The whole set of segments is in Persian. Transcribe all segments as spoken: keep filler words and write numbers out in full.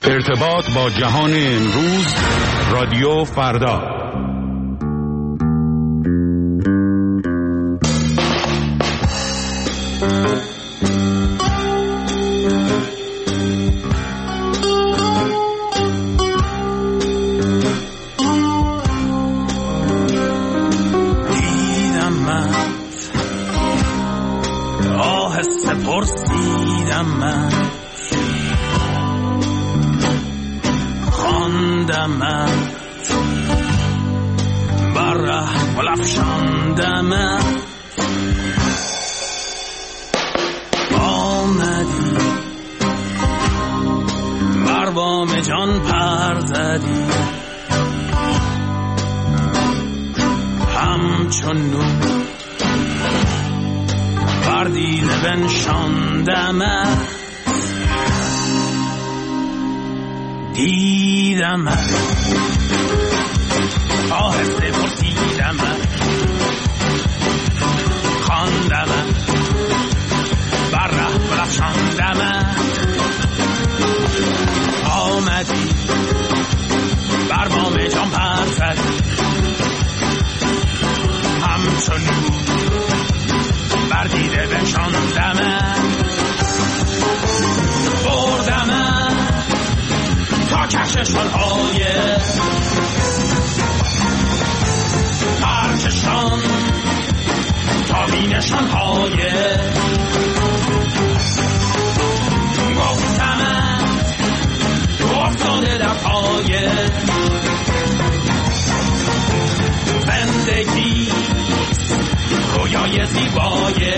ارتباط با جهان امروز، رادیو فردا. دیدم من آهسته پرسیدم من خواندم بر ره بلفشاندم آمدی بر بام جان پر زدی همچون نور بر دیده بنشاندم دیدم آهسته پرسیدم خواندم بر ره بلفشاندم آمدی بر بام جان پر زدی همچون بر دیده بنشاندم بردم تا کششان های پرکشان تا بینشان های گفتم تو افتاده در پای زندگی رویای زیبای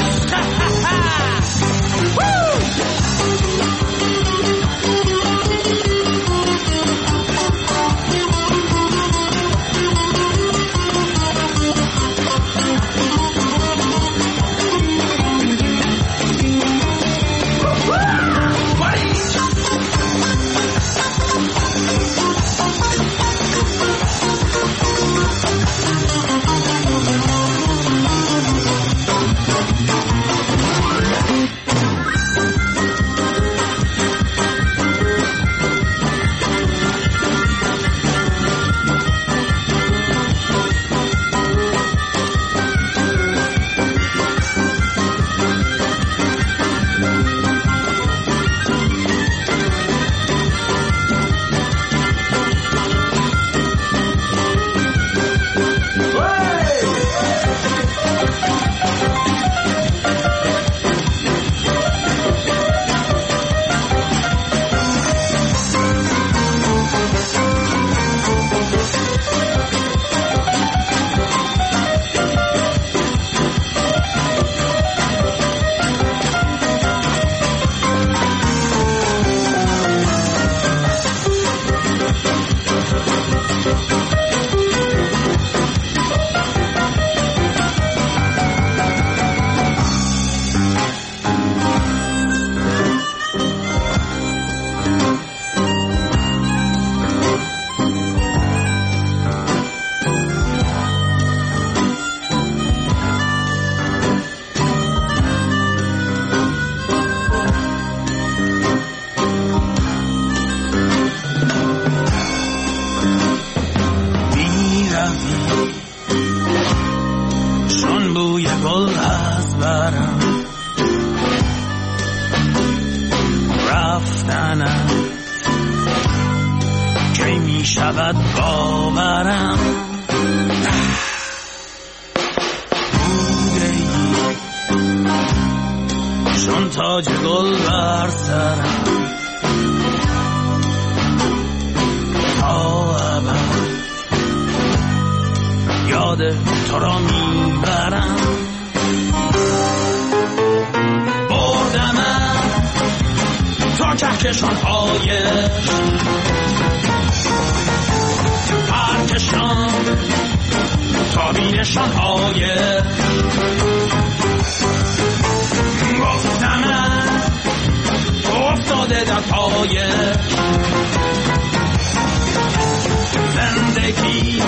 زندگی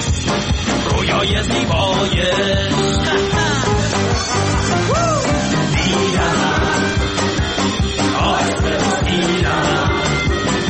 رویای زیبای دیدم آهسته دیدم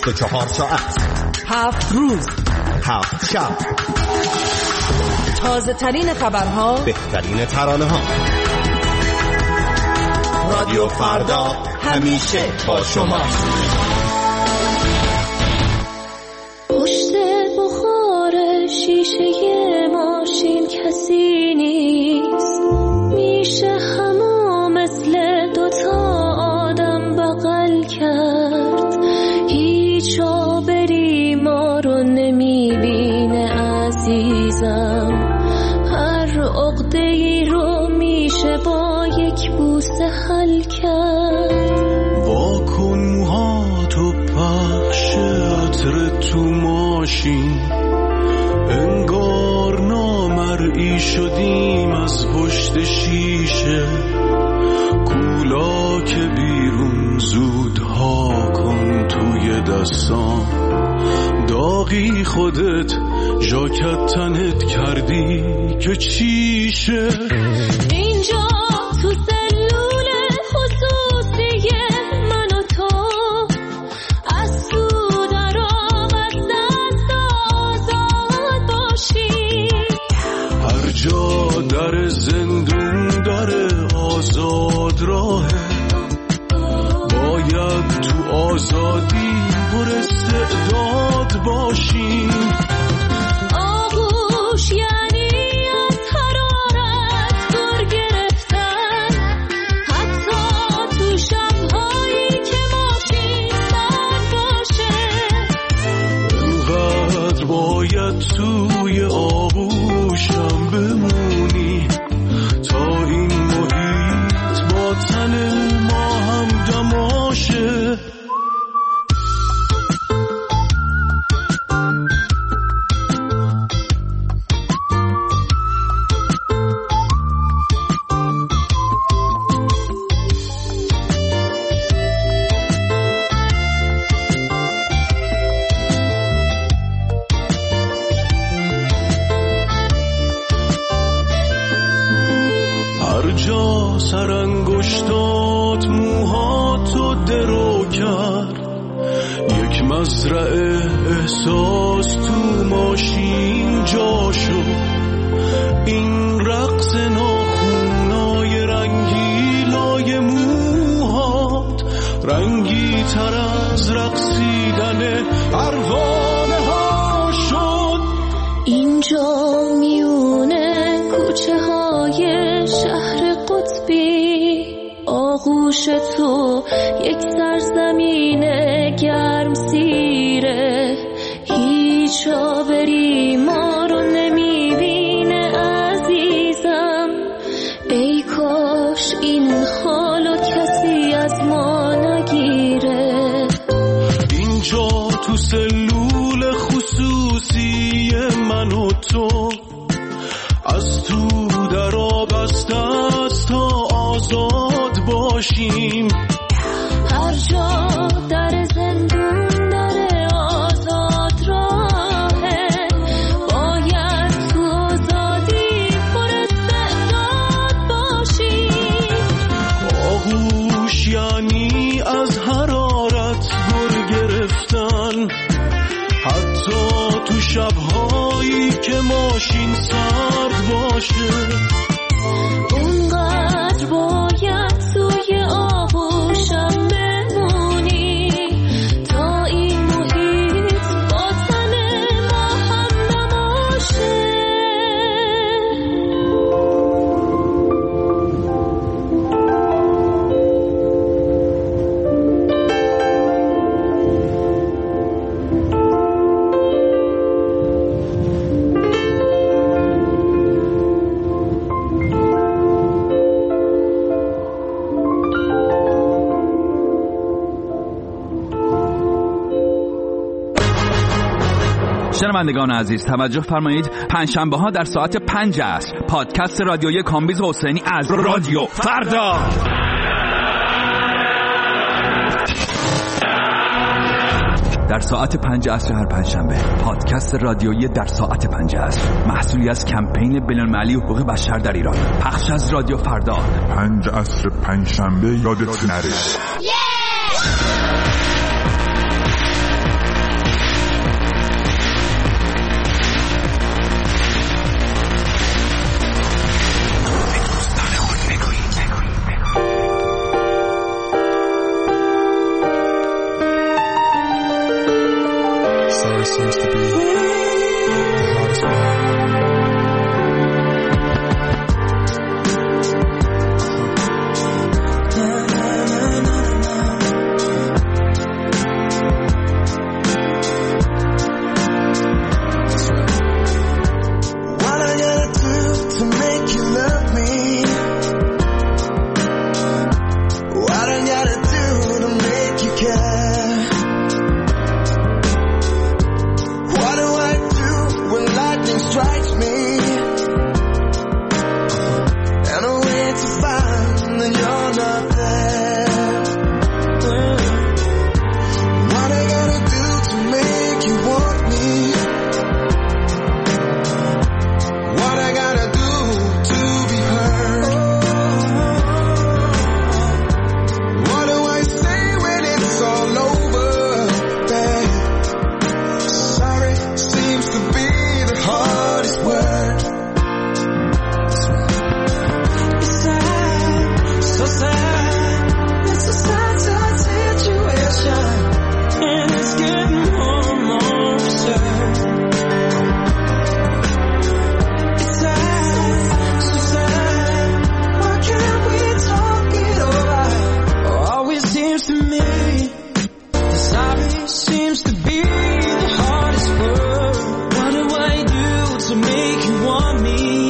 بیست و چهار ساعت، هفت روز، هفت شب، تازه ترین خبرها، بهترین ترانه ها. رادیو فردا همیشه با شما. پشت بخار شیشه ماشین کسی نیست، میشه همو مثل دوتا آدم بغل کرد. هیچ آبری ما رو نمیبینه عزیزم، هر عقده‌ای رو میشه با یک بوسه حل کرد. واکن موهاتو پخش عطر تو ماشین، انگار نامرئی شدیم از پشت شیشه. کولا که بیرون زودها کن توی دستان، داغی خودت ژاکت تنت کردی که چیشه. اینجا تو سلول خصوصی من و تو، از تو در آب از دست آزاد باشی. هر جا در زندون داره آزاد راهه، باید تو آزادی پر استعداد باشیم. آغوش یعنی از حرارت دور گرفتن، حتی تو شب‌هایی که ماشین سرد باشه. اونقدر باید توی آغوشم بمونی تا این محیط با تن ما هم دماشه. هر جا سرانگشتات موهاتو درو کرد، یک مزرعه احساس تو ماشین جا شد. این رقص ناخونای رنگیلای موهات رنگی تر از رقصیدن پروانه ها شد. اینجا میونه کوچه های شهر قطبی، آغوش تو یک سرزمین گرم سیره. هیچ آبری ما رو نمیبینه عزیزم، ای کاش این حالو کسی از ما نگیره. اینجا تو سلول خصوصی من و تو، از تو در آب از دست تا آزاد باشیم. هر جا در زندون داره آزاد راهه، باید تو آزادی پر استعداد باشیم. آغوش یعنی از حرارت گر گرفتن، حتی تو شب‌هایی که ماشین سرد باشه. اونقدر باید توی آغوشم بمونی تا این محیط با تن ما هم نباشه. شنوندگان عزیز توجه فرمایید، پنجشنبه ها در ساعت پنج عصر پادکست رادیویی کامبیز حسینی از رادیو فردا. در ساعت پنج عصر هر پنجشنبه پادکست رادیویی در ساعت پنج عصر، محصولی از کمپین بین‌المللی حقوق بشر در ایران، پخش از رادیو فردا. پنج عصر پنجشنبه یادت نره. hardest word. It's sad, so sad. It's a sad, sad situation, and it's getting more and more absurd. It's sad, so sad. Why can't we talk it over? Always seems to me that sorry seems to be the hardest word. What do I do to make you want me?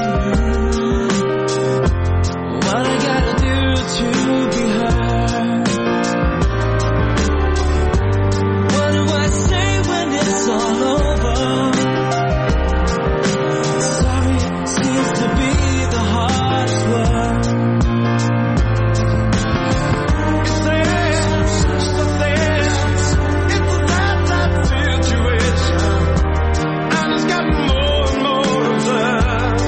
What I gotta do to be heard? What do I say when it's all over? Sorry seems to be the hardest word. It's there, so there. It's a sad, sad situation, and it's gotten more and more absurd.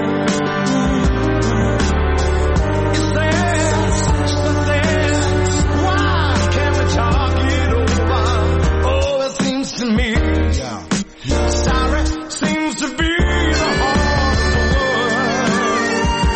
It's there, so there. Why can't we talk it over? Oh, it seems to me, sorry seems to be the hardest word.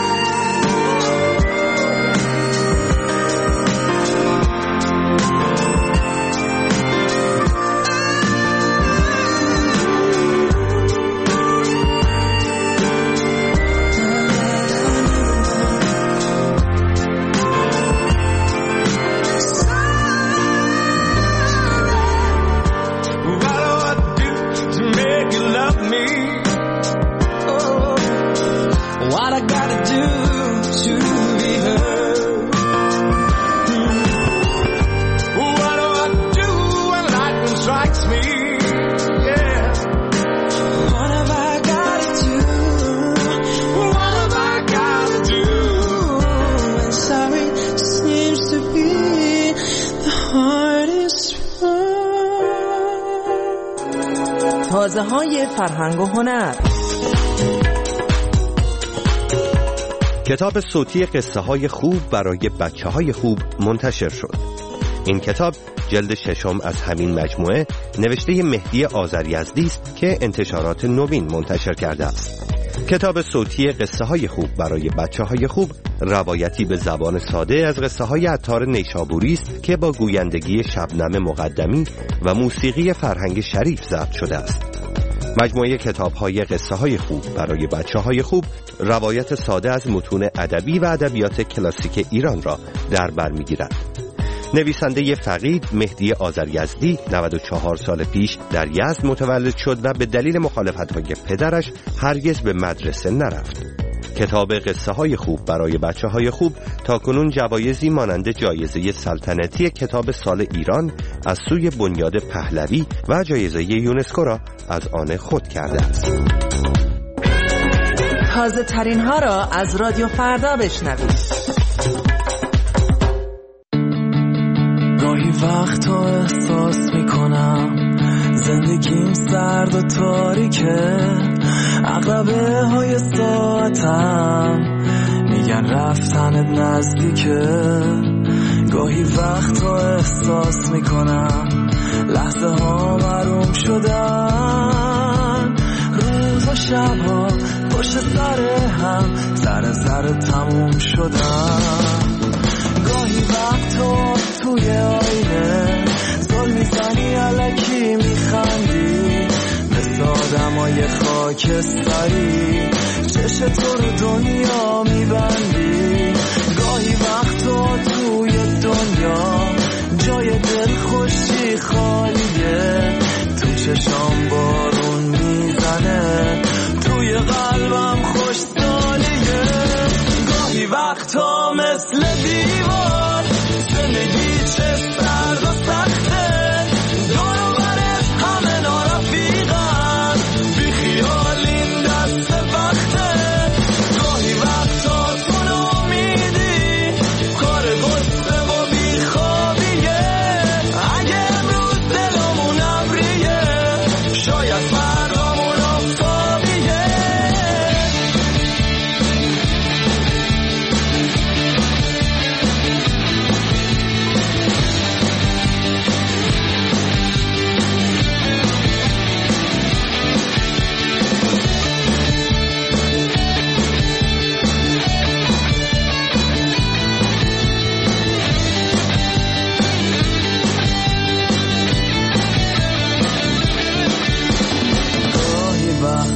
What do I do to make you love me? Oh, what I gotta do to be heard? Hmm. What do I do when lightning strikes me? Yeah. What have I gotta do? What have I gotta do? And sorry seems to be the hardest word. تازه های فرهنگ و هنر. کتاب صوتی قصه های خوب برای بچه های خوب منتشر شد. این کتاب جلد ششم از همین مجموعه نوشته مهدی آذریزدی است که انتشارات نوین منتشر کرده است. کتاب صوتی قصه های خوب برای بچه های خوب روایتی به زبان ساده از قصه های عطار نیشابوری است که با گویندگی شبنم مقدمی و موسیقی فرهنگ شریف ضبط شده است. مجموعه کتاب‌های قصه‌های خوب برای بچه‌های خوب روایت ساده از متون ادبی و ادبیات کلاسیک ایران را در بر می‌گیرد. نویسنده فقید مهدی آذریزدی نود و چهار سال پیش در یزد متولد شد و به دلیل مخالفت‌های پدرش هرگز به مدرسه نرفت. کتاب قصه های خوب برای بچه های خوب تاکنون جوایزی مانند جایزه سلطنتی کتاب سال ایران از سوی بنیاد پهلوی و جایزه یونسکو را از آن خود کرده است. تازه ترین ها را از رادیو فردا بشنوید. گاهی وقتا احساس میکنم زندگیم سرد و تاریکه، عقربه های ساعتم میگن رفتنت نزدیکه. گاهی وقتا احساس میکنم لحظه ها محروم شدن، روز و شب ها پشت سر هم سر سر تموم شدن. گاهی وقتا توی آینه زل میزنی علکی میخندی، مثل آدمای خاکستری چش تو رو دنیا میبندی. گاهی وقتا توی دنیا جای دل خوشی خالیه، تو چشام بارون میزنه، توی قلبم خوش سالیه. گاهی وقتا مثل دیوار زندگی چه سرد و سخته، دور و برت همه نارفیقن، بی خیال این دست وقته. گاهی وقتا تو نامیدی کار غصه و بی خوابیه، اگه امروز دلمون ابریه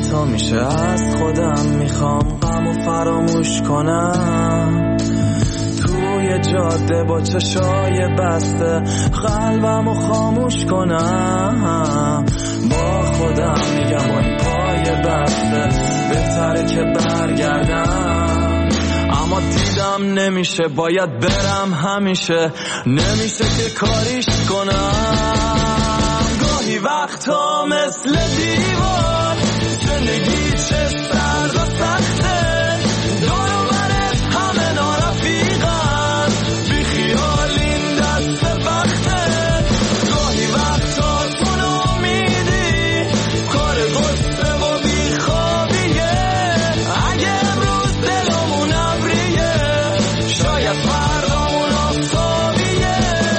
تو میشه از خودم میخوام غم و فراموش کنم توی جاده با چشای بسته قلبم و خاموش کنم با خودم میگم با این پای بسته بهتره که برگردم اما دیدم نمیشه باید برم همیشه نمیشه که کاریش کنم گاهی وقتا مثل دیوار زندگی چه سرد و سخته دور و برت همه نارفیقن بی خیال این دست وقته گاهی وقتا تو نامیدی کار غصه و بی خوابیه اگه امروز دلمون ابریه شاید فردامون آفتابیه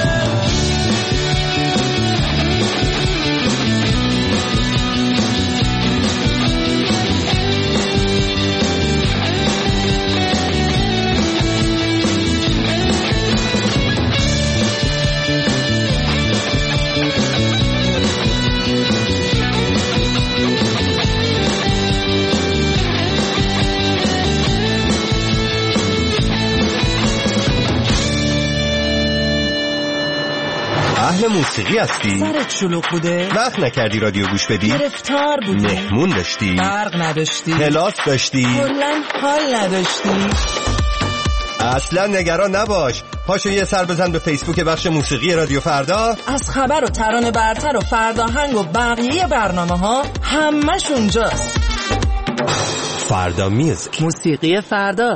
اهل موسیقی هستی؟ سرت شلوغ بوده؟ وقت نکردی رادیو گوش بدی؟ گرفتار بودی؟ مهمون داشتی؟ برق نداشتی؟ کلاس داشتی؟ کلن حال نداشتی؟ اصلا نگران نباش پاشو یه سر بزن به فیسبوک بخش موسیقی رادیو فردا از خبر و ترانه برتر و فرداهنگ و بقیه برنامه ها همش اونجاست فردا میوزیک موسیقی فردا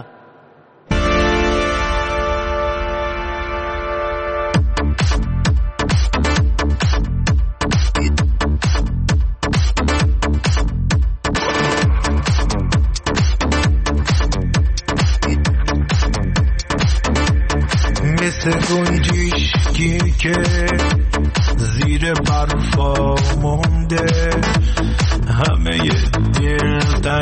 مثل گنجشکی که زیر برفا مونده همه دل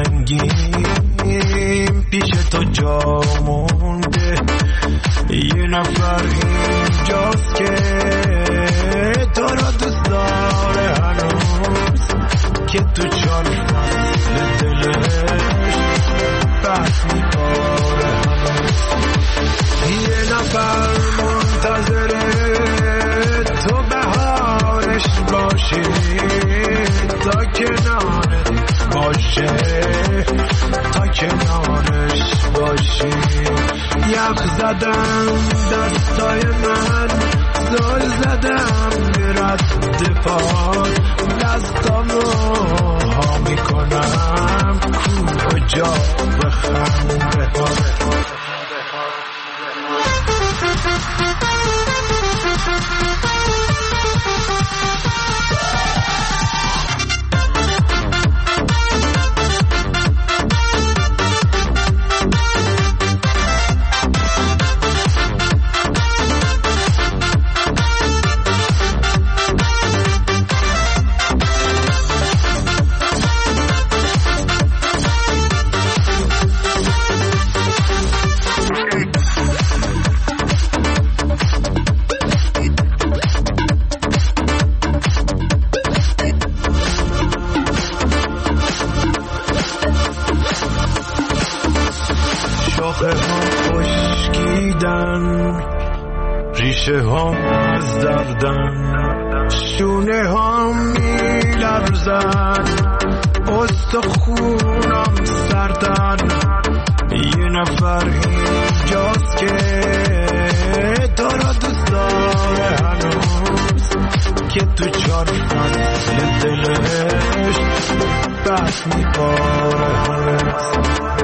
تنگیم پیش تو جا مونده یه نفر اینجاست که تو را دوست داره هنوز که تو چار فصل دلش بحث می‌کنه هنوز یه نفر منتظره تو بهارش باشی تا کنارت باشه تا کنارش باشی یخ زدم دستای من زل زدم رد پاد دستامو ها میکنم کجا بخنده ها ریشه هم از دردن شونه هم می لرزن استخونم سردن یه نفر اینجاست که تو را دوست داره هنوز که تو چار فصل دلش بس می باره هنوز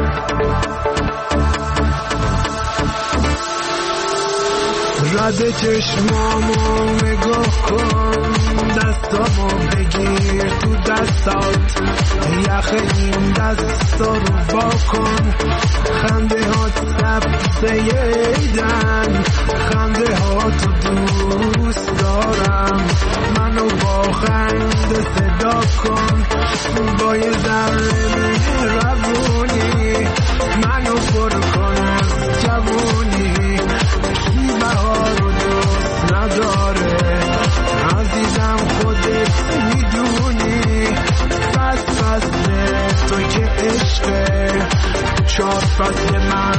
رد چشمامو نگاه کن دستامو بگیر تو دستات یخ این دستا رو با کن خنده هات سبزه ایدن خنده هات دوست دارم منو با خنده صدا کن با یه ذره مهربونی منو پر کن از جوونی بهار رو دوست نداره عزیزم خودت میدونی فصل فصل شد واسه من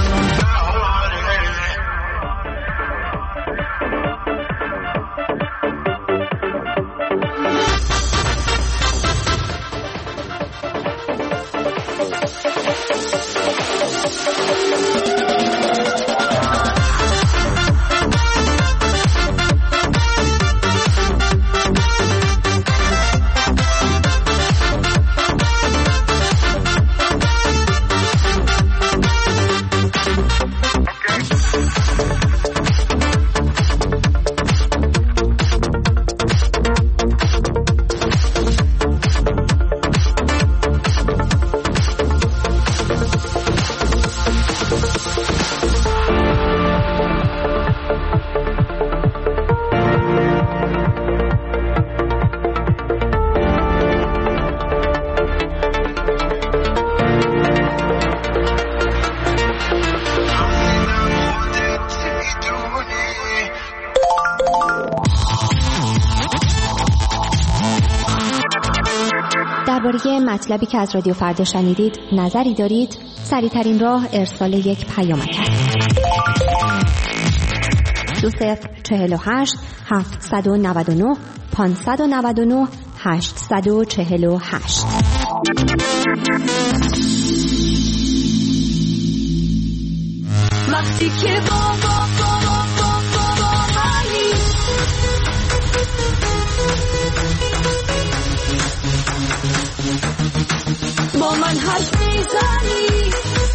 درباره مطلبی که از رادیو فردا شنیدید نظری دارید؟ سریع‌ترین راه ارسال یک پیامک است. دو صفر چهل و هشت هفتصد و نود و نه پانصد و نود و نه هشتصد و چهل و هشت. وقتی که بابا بابا بابا منی با من حرف میزنی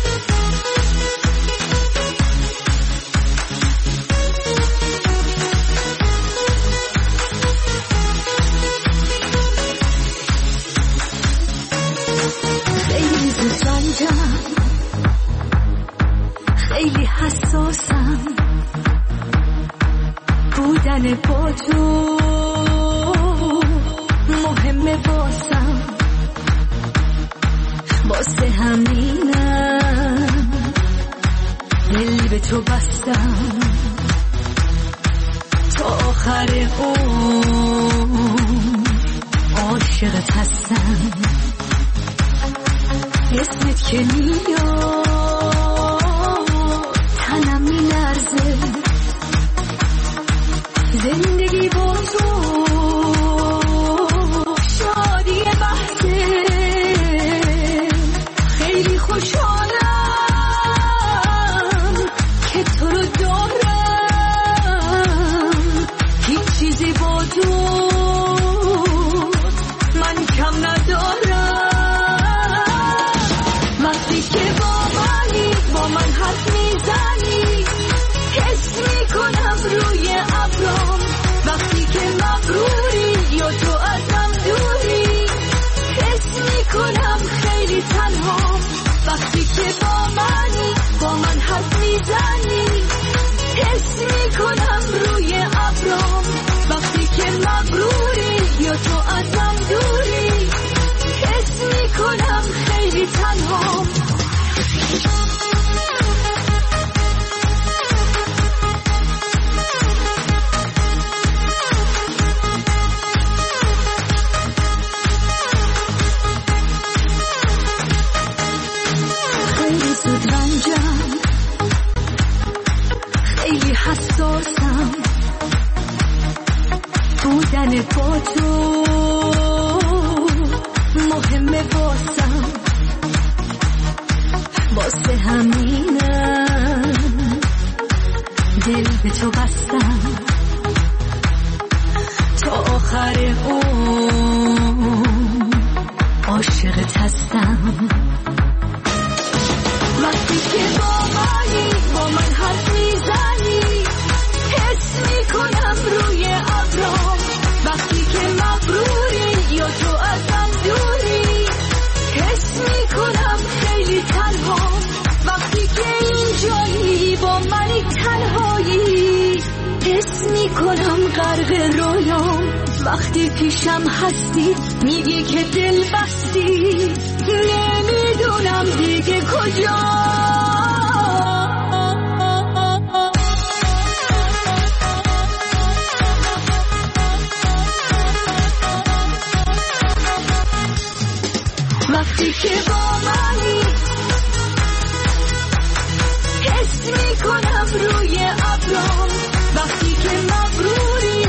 خیلی زود رنجم خیلی حساسم بودن با تو مهمه واسم واسه همینم دل به تو بستم تا آخر عمر عاشقت هستم اسمت که میاد تنم میلرزه زندگی با تو شادی بحثه خیلی خوشحالم که تو رو دارم هیچ چیزی با تو من کم ندارم وقتی که با منی با من حرف میزنی حس میکنم روی ابرام وقتی که مغروری یا تو ازم دوری حس میکنم خیلی تنها وقتی که با منی با من حرف میزنی حس میکنم روی ابرام وقتی که مغروری یا تو ازم دوری حس میکنم خیلی تنها خیلی زود رنجم خیلی حساسم بودن با تو مهمه واسم واسه همینم دل به تو بستم تا آخر عمر عاشقت هستم وقتی که با منی با من حرف میزنی حس میکنم روی ابرام وقتی که مغروری یا تو ازم دوری حس میکنم خیلی تنها وقتی که اینجایی با منی تنهایی حس میکنم غرق رویام وقتی پیشم هستی میگی که دل بستی نمیدونم دیگه کجا وقتی که با منی حس میکنم روی ابرام وقتی که مغروری